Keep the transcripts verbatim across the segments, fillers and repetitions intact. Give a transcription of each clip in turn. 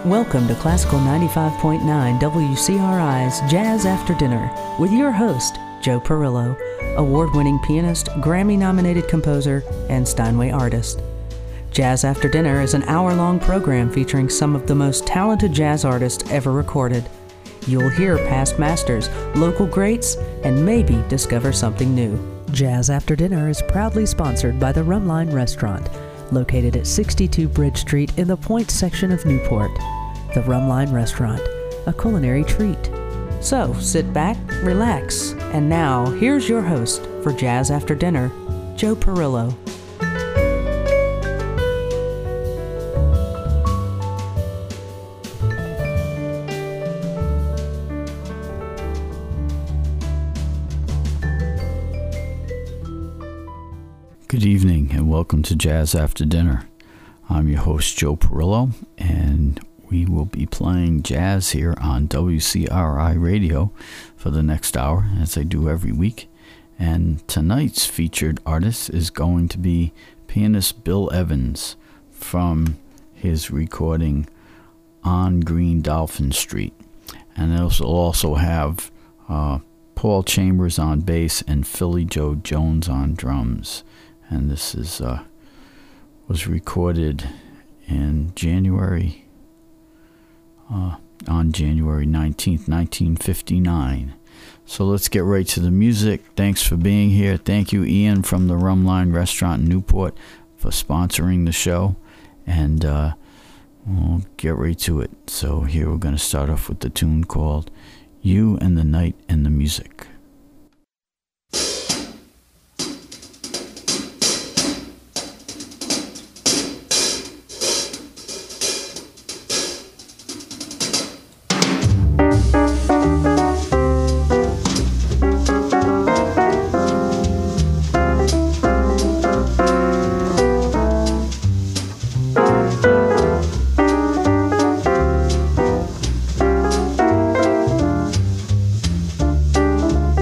Welcome to Classical ninety-five point nine W C R I's Jazz After Dinner with your host, Joe Perillo, award-winning pianist, Grammy-nominated composer, and Steinway artist. Jazz After Dinner is an hour-long program featuring some of the most talented jazz artists ever recorded. You'll hear past masters, local greats, and maybe discover something new. Jazz After Dinner is proudly sponsored by the Rumline Restaurant, located at sixty-two Bridge Street in the Point section of Newport. The Rumline Restaurant, a culinary treat. So, sit back, relax, and now, here's your host for Jazz After Dinner, Joe Perillo. Good evening and welcome to Jazz After Dinner. I'm your host, Joe Perillo, and we will be playing jazz here on W C R I Radio for the next hour, as I do every week. And tonight's featured artist is going to be pianist Bill Evans from his recording On Green Dolphin Street. And they'll also have uh, Paul Chambers on bass and Philly Joe Jones on drums. And this is uh, was recorded in January, uh, on January nineteenth, nineteen fifty-nine. So let's get right to the music. Thanks for being here. Thank you, Ian, from the Rumline Restaurant in Newport, for sponsoring the show. And uh, we'll get right to it. So here we're going to start off with the tune called You and the Night and the Music. Thank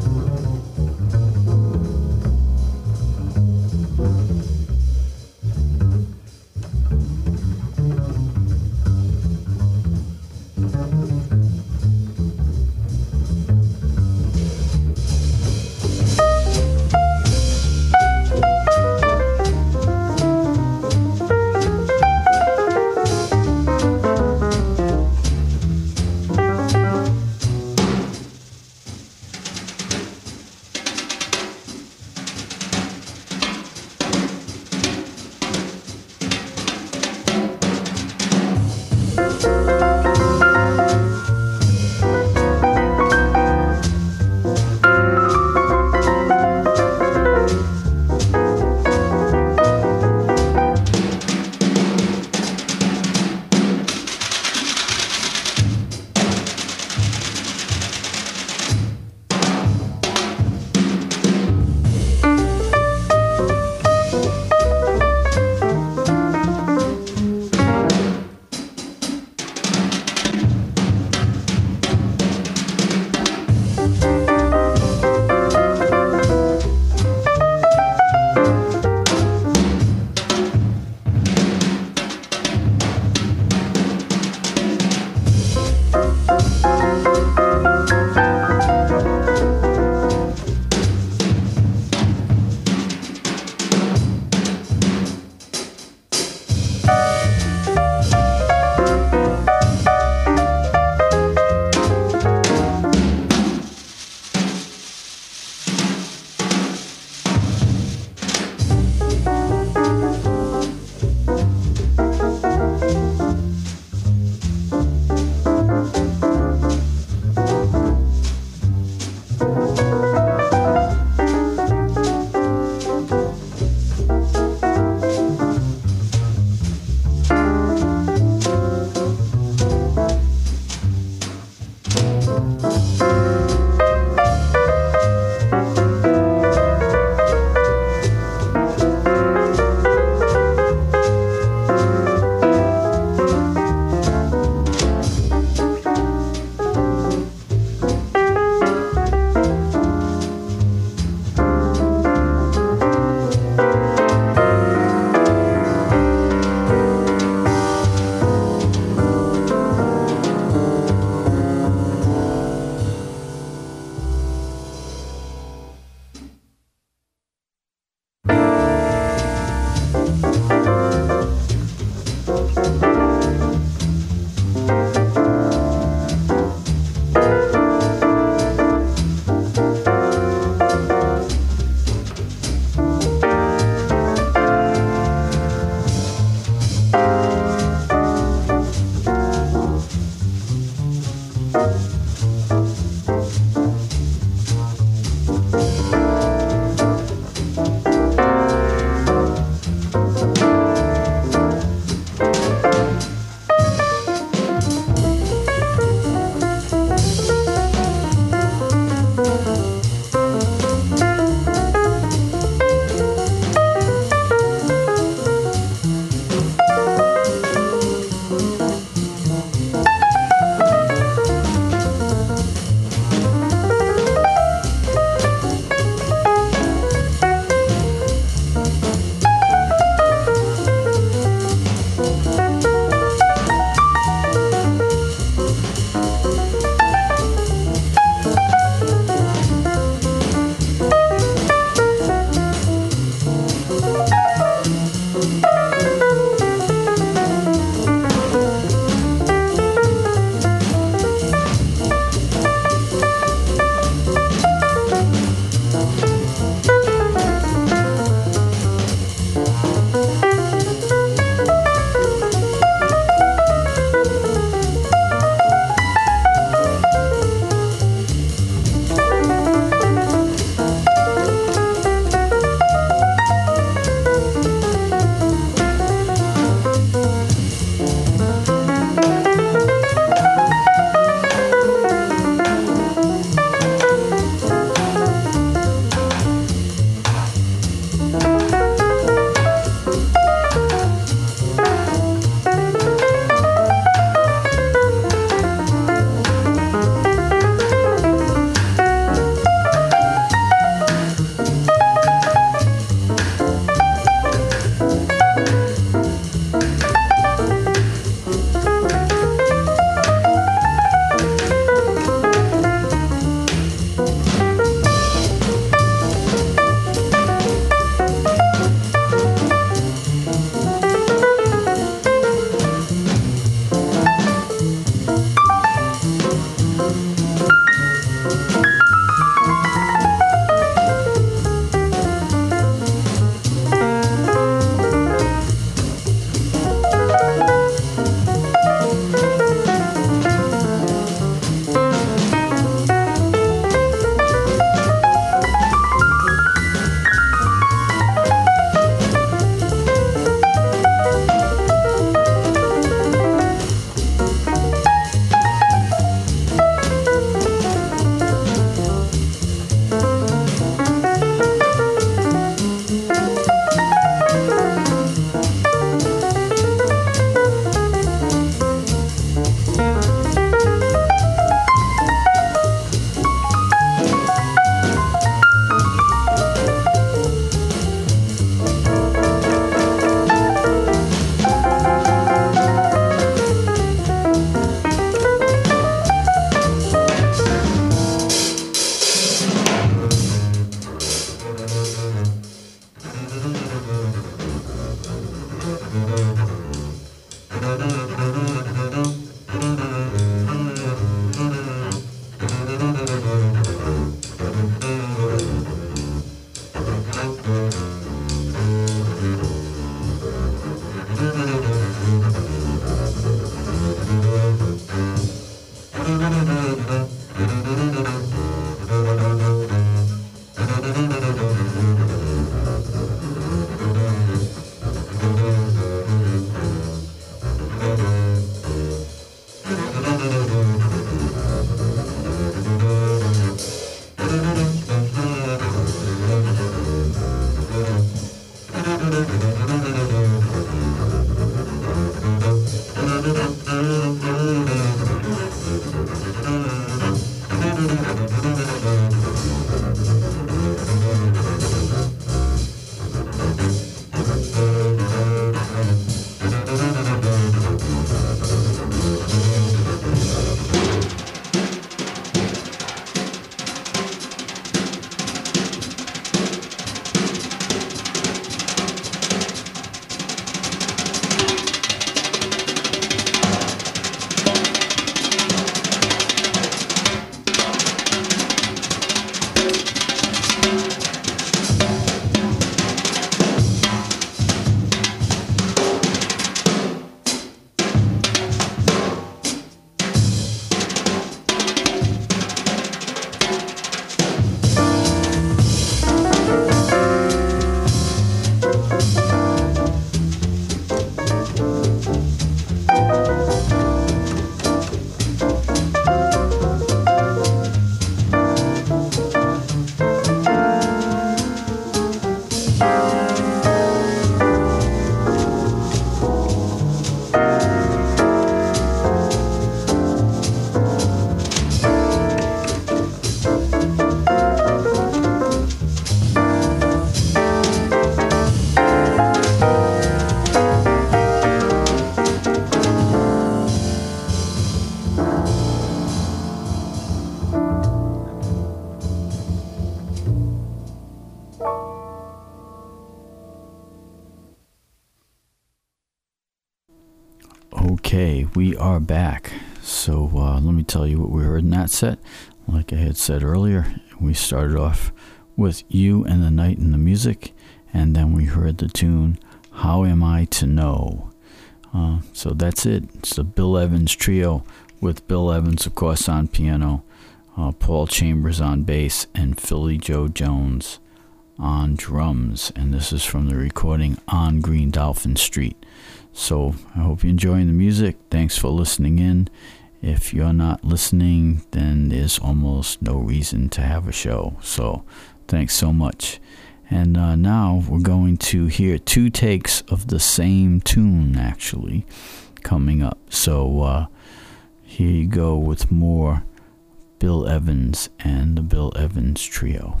Okay, we are back. So uh, let me tell you what we heard in that set. Like I had said earlier, we started off with You and the Night and the Music, and then we heard the tune How Am I to Know? Uh, so that's it. It's the Bill Evans Trio with Bill Evans, of course, on piano, uh, Paul Chambers on bass, and Philly Joe Jones on drums. And this is from the recording On Green Dolphin Street. So I hope you're enjoying the music. Thanks for listening in. If you're not listening, then there's almost no reason to have a show. So thanks so much. And uh, now we're going to hear two takes of the same tune, actually, coming up. So uh, here you go with more Bill Evans and the Bill Evans Trio.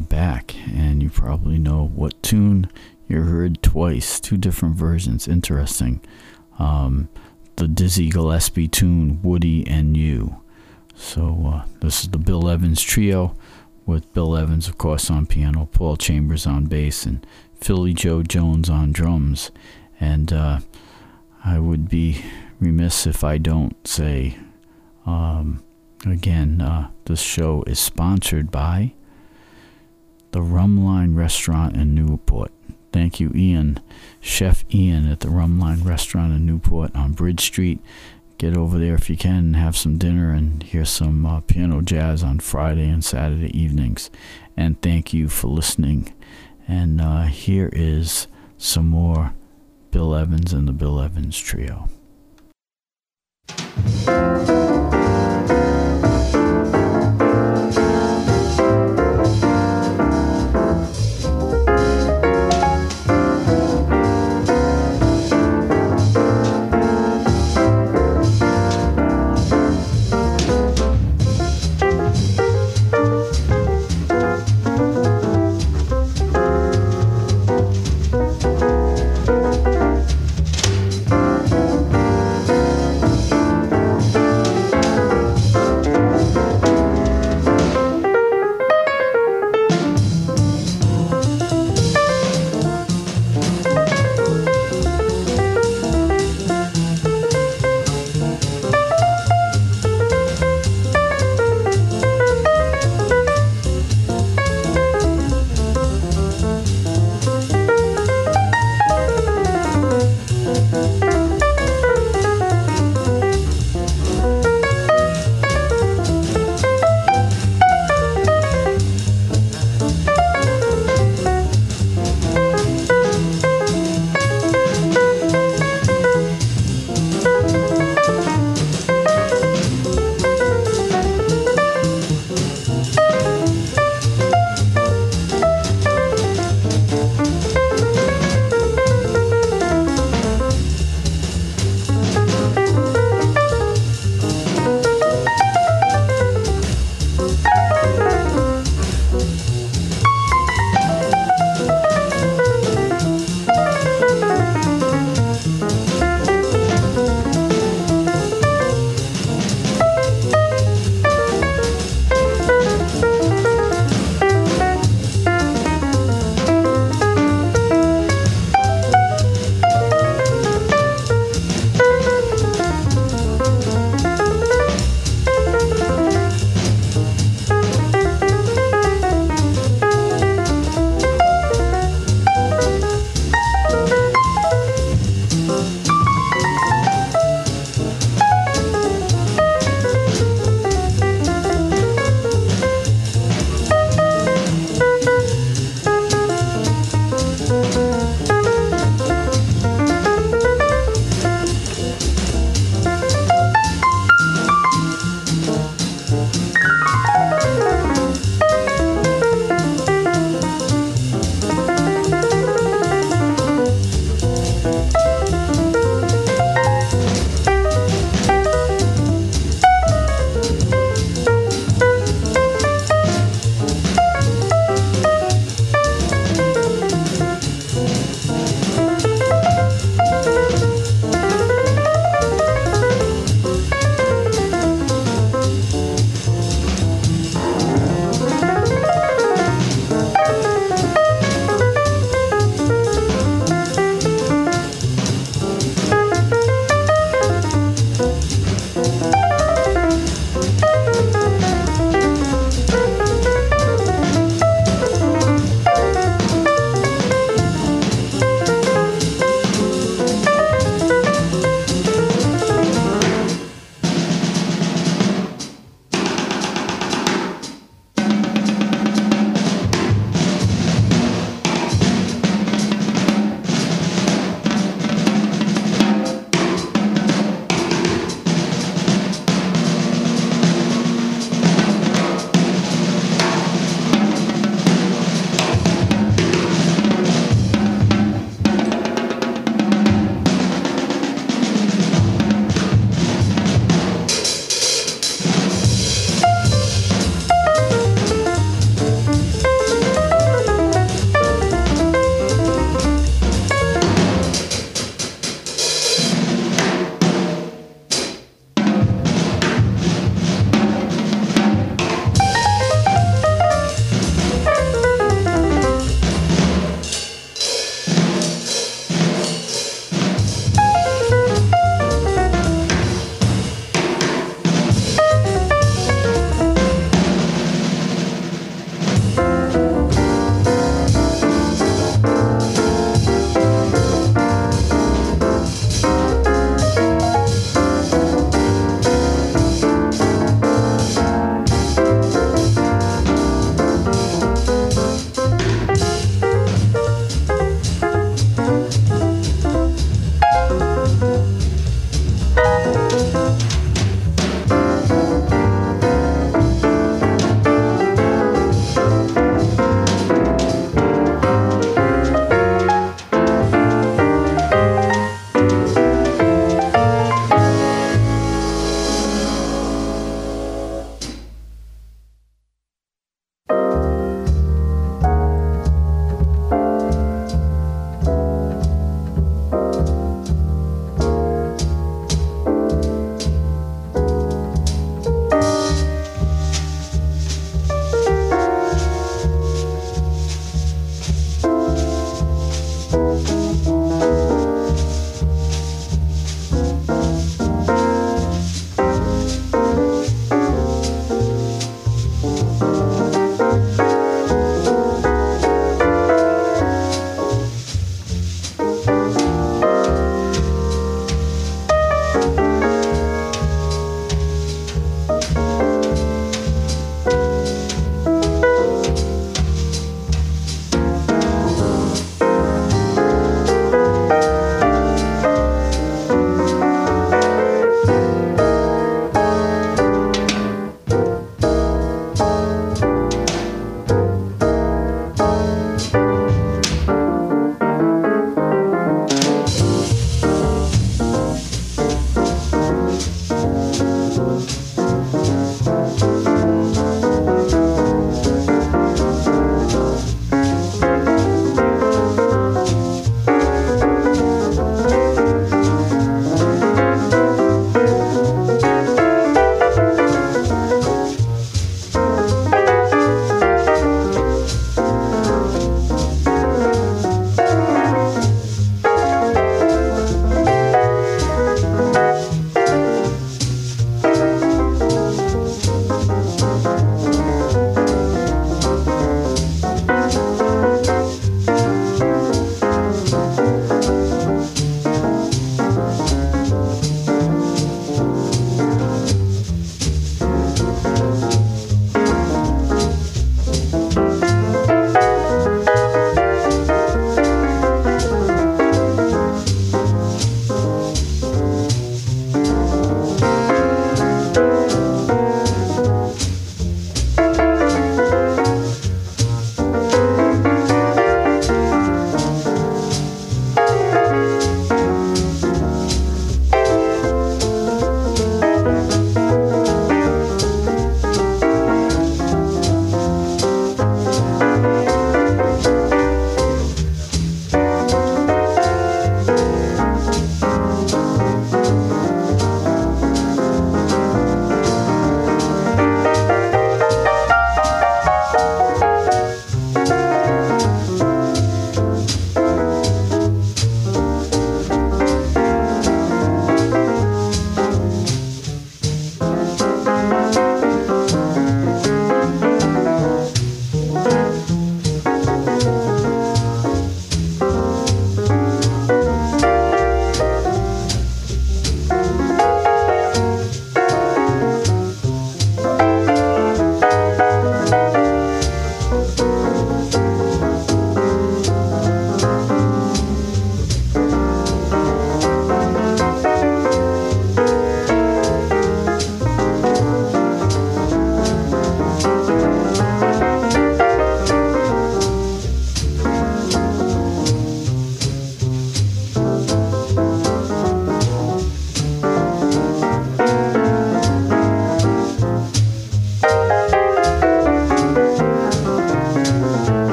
are back, and you probably know what tune you heard twice, two different versions. Interesting. Um, the Dizzy Gillespie tune, Woody and You. So uh, this is the Bill Evans Trio, with Bill Evans, of course, on piano, Paul Chambers on bass, and Philly Joe Jones on drums. And uh, I would be remiss if I don't say, um, again, uh, this show is sponsored by the Rum Line Restaurant in Newport. Thank you, Ian, Chef Ian at the Rum Line Restaurant in Newport on Bridge Street. Get over there if you can and have some dinner and hear some uh, piano jazz on Friday and Saturday evenings. And thank you for listening. And uh, here is some more Bill Evans and the Bill Evans Trio.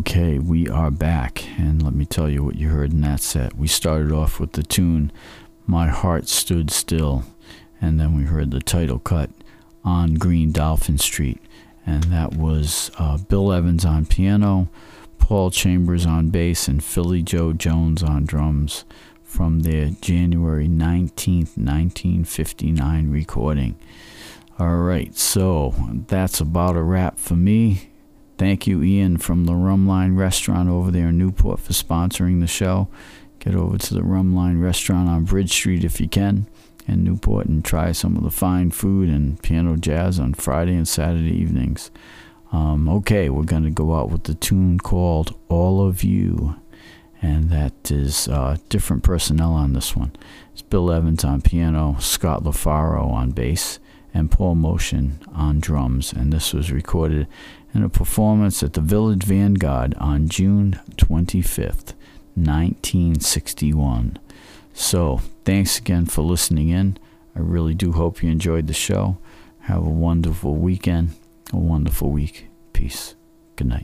Okay, we are back, and let me tell you what you heard in that set. We started off with the tune, My Heart Stood Still, and then we heard the title cut, On Green Dolphin Street, and that was uh, Bill Evans on piano, Paul Chambers on bass, and Philly Joe Jones on drums from their January nineteenth, nineteen fifty-nine recording. All right, so that's about a wrap for me. Thank you, Ian, from the Rumline Restaurant over there in Newport for sponsoring the show. Get over to the Rumline Restaurant on Bridge Street if you can in Newport and try some of the fine food and piano jazz on Friday and Saturday evenings. Um, okay, we're going to go out with the tune called All of You, and that is uh, different personnel on this one. It's Bill Evans on piano, Scott LaFaro on bass, and Paul Motion on drums, and this was recorded in a performance at the Village Vanguard on June twenty-fifth, nineteen sixty-one. So, thanks again for listening in. I really do hope you enjoyed the show. Have a wonderful weekend, a wonderful week. Peace. Good night.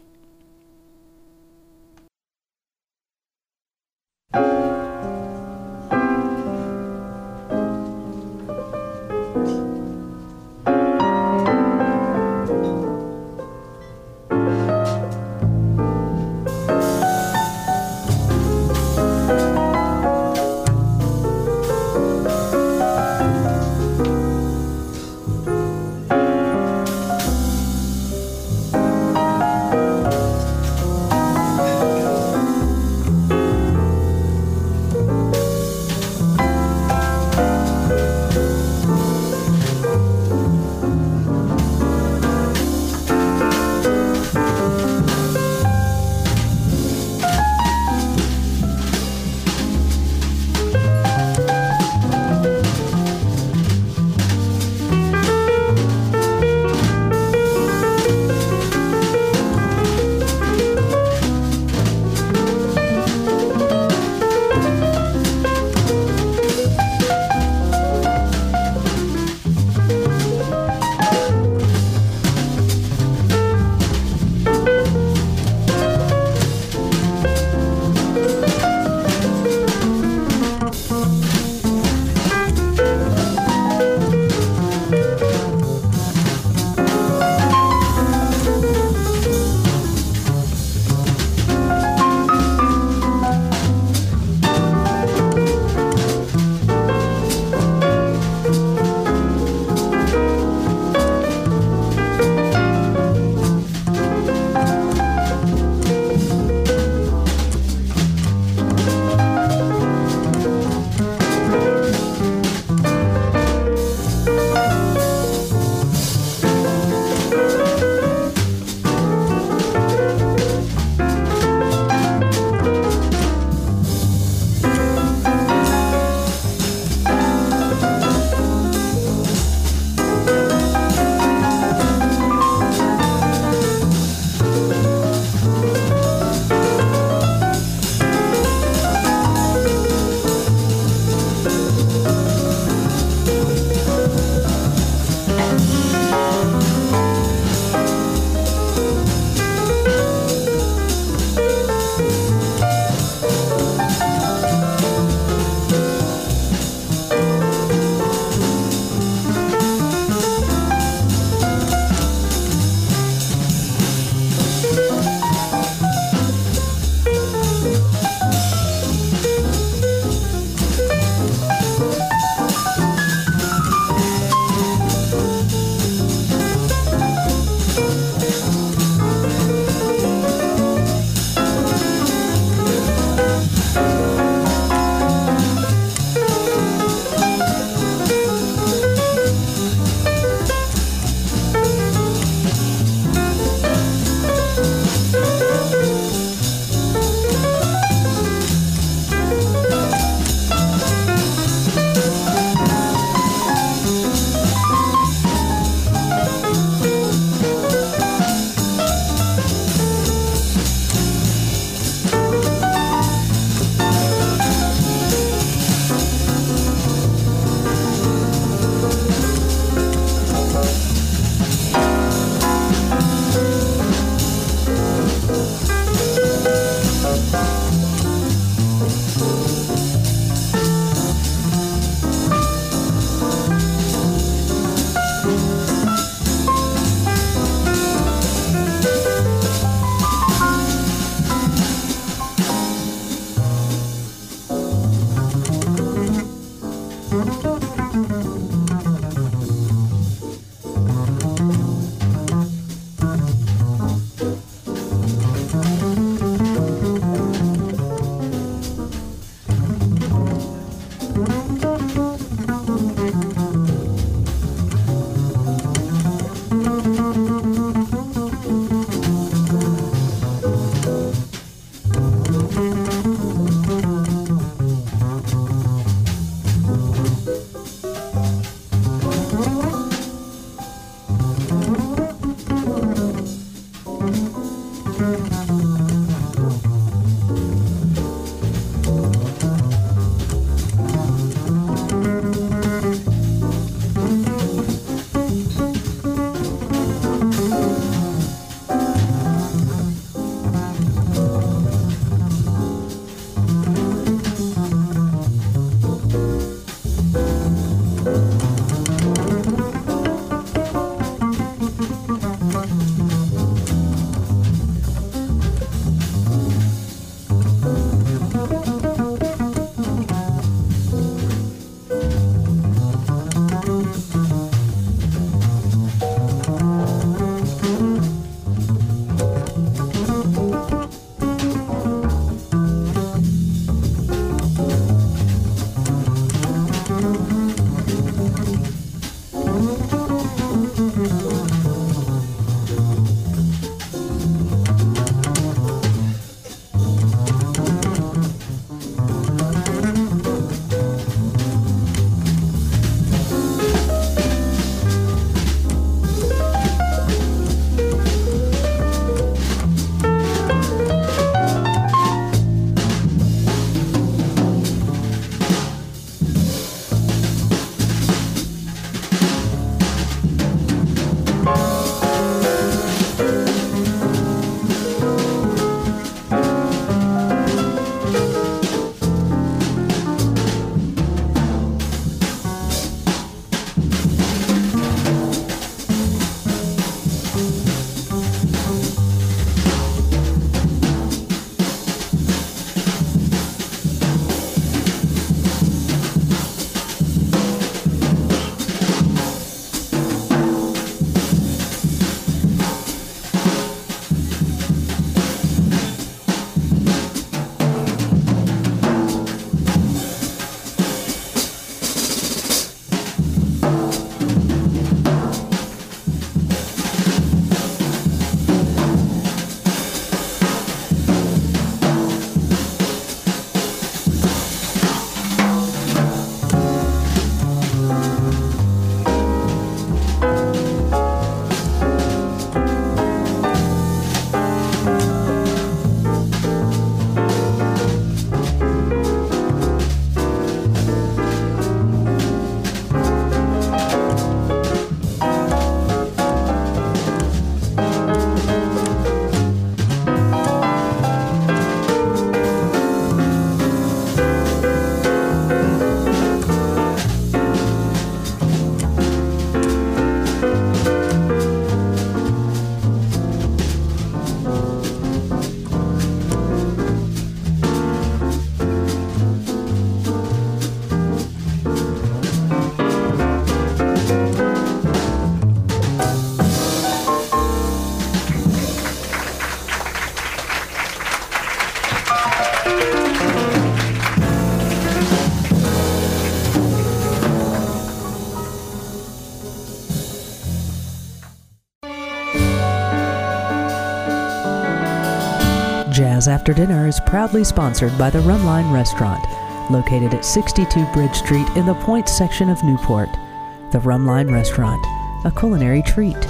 Jazz After Dinner is proudly sponsored by the Rumline Restaurant, located at sixty-two Bridge Street in the Point section of Newport. The Rumline Restaurant, a culinary treat.